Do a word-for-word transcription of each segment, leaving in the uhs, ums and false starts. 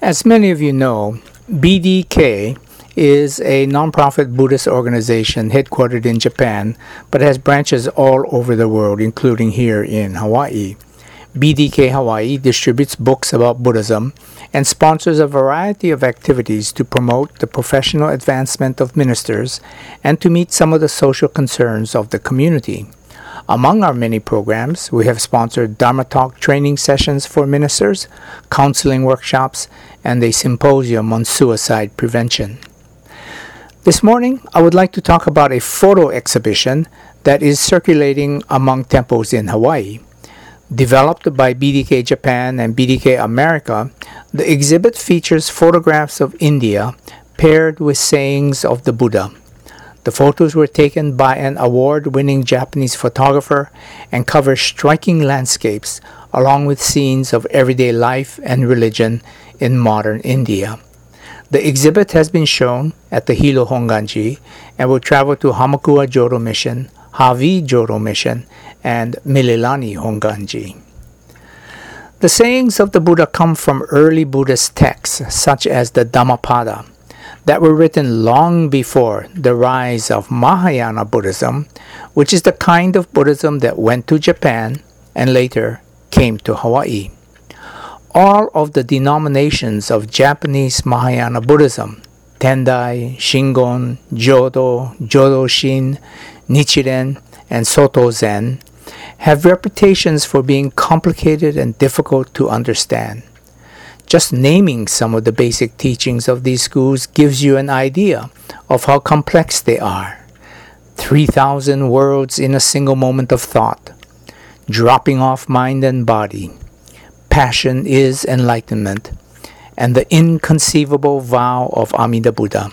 As many of you know, B D K is a nonprofit Buddhist organization headquartered in Japan, but has branches all over the world, including here in Hawaii. B D K Hawaii distributes books about Buddhism and sponsors a variety of activities to promote the professional advancement of ministers and to meet some of the social concerns of the community. Among our many programs, we have sponsored Dharma Talk training sessions for ministers, counseling workshops, and a symposium on suicide prevention. This morning, I would like to talk about a photo exhibition that is circulating among temples in Hawaii. Developed by B D K Japan and B D K America, the exhibit features photographs of India paired with sayings of the Buddha. The photos were taken by an award-winning Japanese photographer and cover striking landscapes along with scenes of everyday life and religion in modern India. The exhibit has been shown at the Hilo Honganji and will travel to Hamakua Jodo Mission, Hawi Jodo Mission, and Mililani Honganji. The sayings of the Buddha come from early Buddhist texts such as the Dhammapada that were written long before the rise of Mahayana Buddhism, which is the kind of Buddhism that went to Japan and later came to Hawaii. All of the denominations of Japanese Mahayana Buddhism, Tendai, Shingon, Jodo, Jodo-shin, Nichiren, and Soto Zen, have reputations for being complicated and difficult to understand. Just naming some of the basic teachings of these schools gives you an idea of how complex they are. three thousand words in a single moment of thought. Dropping off mind and body. Passion is enlightenment. And the inconceivable vow of Amida Buddha.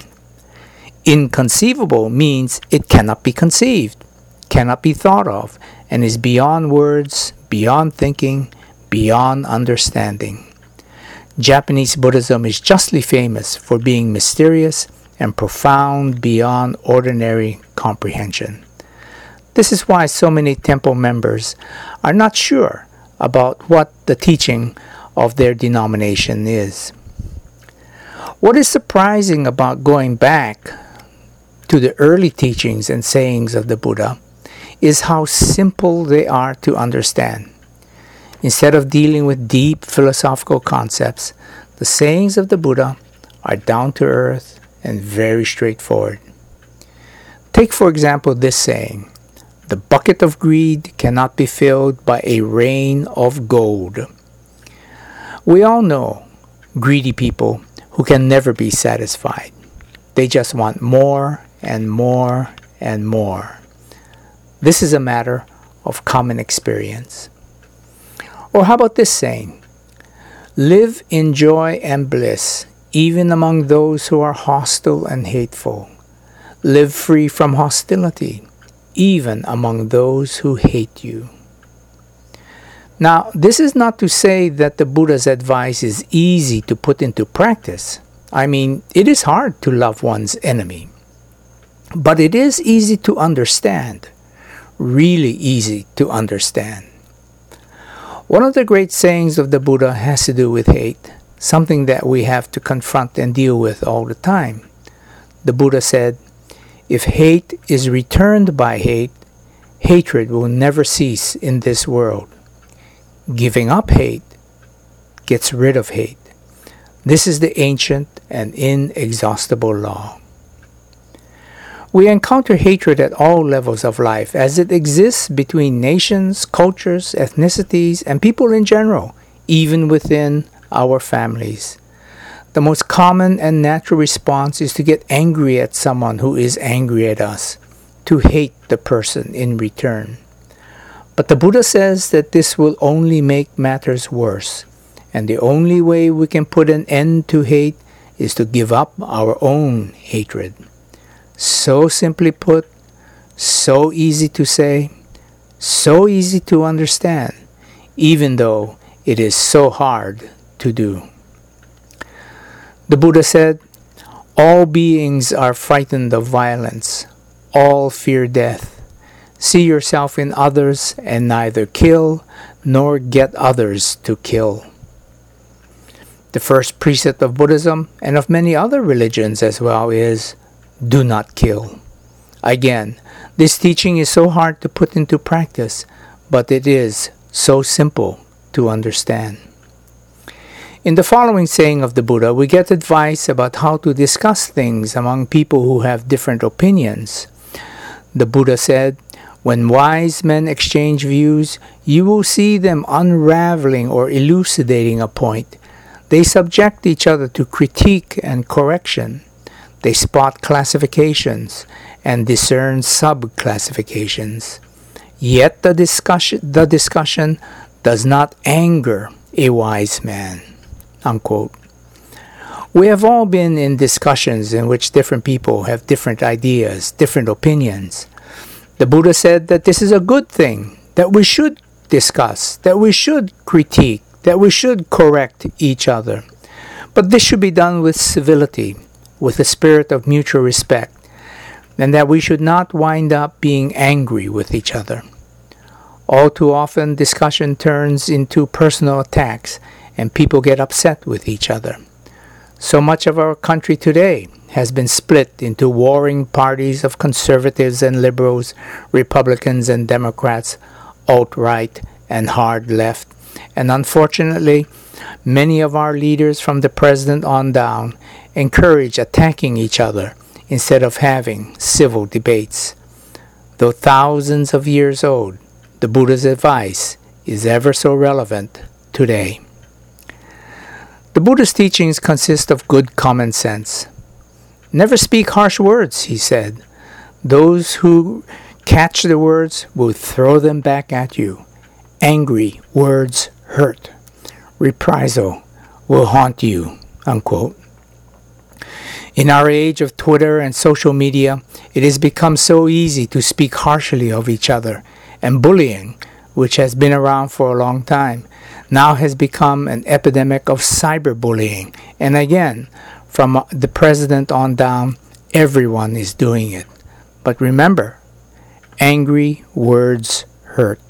Inconceivable means it cannot be conceived, cannot be thought of, and is beyond words, beyond thinking, beyond understanding. Japanese Buddhism is justly famous for being mysterious and profound beyond ordinary comprehension. This is why so many temple members are not sure about what the teaching of their denomination is. What is surprising about going back to the early teachings and sayings of the Buddha is how simple they are to understand. Instead of dealing with deep philosophical concepts, the sayings of the Buddha are down to earth and very straightforward. Take, for example, this saying, "The bucket of greed cannot be filled by a rain of gold." We all know greedy people who can never be satisfied. They just want more and more and more. This is a matter of common experience. Or how about this saying? "Live in joy and bliss, even among those who are hostile and hateful. Live free from hostility, even among those who hate you." Now, this is not to say that the Buddha's advice is easy to put into practice. I mean, it is hard to love one's enemy. But it is easy to understand, really easy to understand. One of the great sayings of the Buddha has to do with hate, something that we have to confront and deal with all the time. The Buddha said, "If hate is returned by hate, hatred will never cease in this world. Giving up hate gets rid of hate. This is the ancient and inexhaustible law." We encounter hatred at all levels of life as it exists between nations, cultures, ethnicities, and people in general, even within our families. The most common and natural response is to get angry at someone who is angry at us, to hate the person in return. But the Buddha says that this will only make matters worse, and the only way we can put an end to hate is to give up our own hatred. So simply put, so easy to say, so easy to understand, even though it is so hard to do. The Buddha said, "All beings are frightened of violence. All fear death. See yourself in others and neither kill nor get others to kill." The first precept of Buddhism, and of many other religions as well, is do not kill. Again, this teaching is so hard to put into practice, but it is so simple to understand. In the following saying of the Buddha, we get advice about how to discuss things among people who have different opinions. The Buddha said, "When wise men exchange views, you will see them unraveling or elucidating a point. They subject each other to critique and correction. They spot classifications and discern sub-classifications. Yet the discussion, the discussion does not anger a wise man." Unquote. We have all been in discussions in which different people have different ideas, different opinions. The Buddha said that this is a good thing, that we should discuss, that we should critique, that we should correct each other. But this should be done with civility, with a spirit of mutual respect, and that we should not wind up being angry with each other. All too often, discussion turns into personal attacks, and people get upset with each other. So much of our country today has been split into warring parties of conservatives and liberals, Republicans and Democrats, alt-right and hard left. And unfortunately, many of our leaders from the president on down encourage attacking each other instead of having civil debates. Though thousands of years old, the Buddha's advice is ever so relevant today. The Buddha's teachings consist of good common sense. Never speak harsh words, he said. Those who catch the words will throw them back at you. Angry words hurt. Reprisal will haunt you. Unquote. In our age of Twitter and social media, it has become so easy to speak harshly of each other, and bullying, which has been around for a long time, now has become an epidemic of cyberbullying. And again, from the president on down, everyone is doing it. But remember, angry words hurt.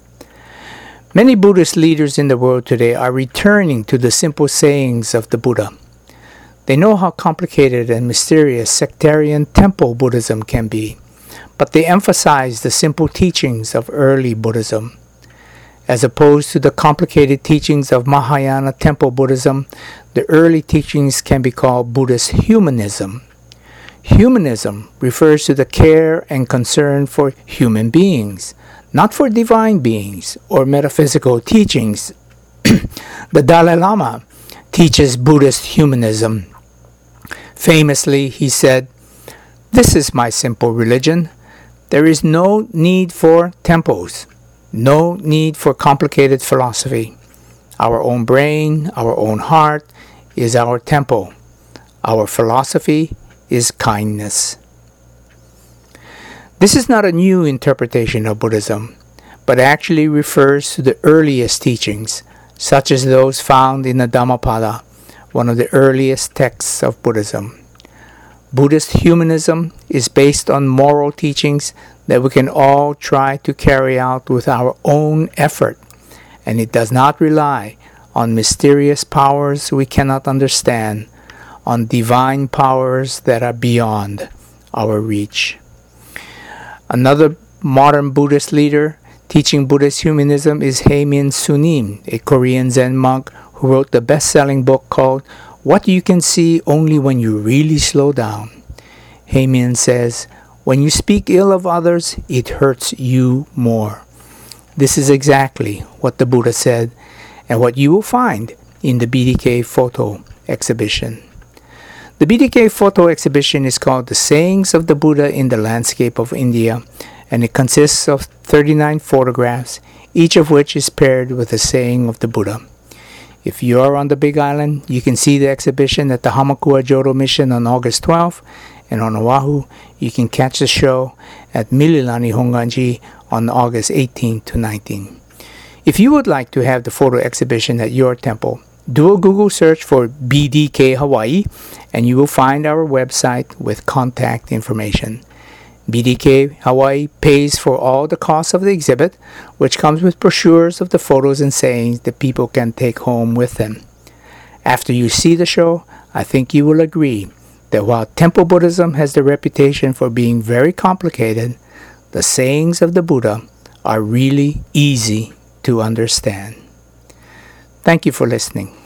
Many Buddhist leaders in the world today are returning to the simple sayings of the Buddha. They know how complicated and mysterious sectarian temple Buddhism can be, but they emphasize the simple teachings of early Buddhism. As opposed to the complicated teachings of Mahayana temple Buddhism, the early teachings can be called Buddhist humanism. Humanism refers to the care and concern for human beings, not for divine beings or metaphysical teachings. The Dalai Lama teaches Buddhist humanism. Famously, he said, "This is my simple religion. There is no need for temples. No need for complicated philosophy. Our own brain, our own heart is our temple. Our philosophy is kindness." This is not a new interpretation of Buddhism, but actually refers to the earliest teachings, such as those found in the Dhammapada, one of the earliest texts of Buddhism. Buddhist humanism is based on moral teachings that we can all try to carry out with our own effort, and it does not rely on mysterious powers we cannot understand, on divine powers that are beyond our reach. Another modern Buddhist leader teaching Buddhist humanism is Haemin Sunim, a Korean Zen monk who wrote the best-selling book called What You Can See Only When You Really Slow Down. Haemin says, "When you speak ill of others, it hurts you more." This is exactly what the Buddha said, and what you will find in the B D K photo exhibition. The B D K photo exhibition is called The Sayings of the Buddha in the Landscape of India, and it consists of thirty-nine photographs, each of which is paired with a saying of the Buddha. If you are on the Big Island, you can see the exhibition at the Hamakua Jodo Mission on August twelfth, and on Oahu, you can catch the show at Mililani Honganji on August eighteenth to nineteenth. If you would like to have the photo exhibition at your temple, do a Google search for B D K Hawaii, and you will find our website with contact information. B D K Hawaii pays for all the costs of the exhibit, which comes with brochures of the photos and sayings that people can take home with them. After you see the show, I think you will agree that while Temple Buddhism has the reputation for being very complicated, the sayings of the Buddha are really easy to understand. Thank you for listening.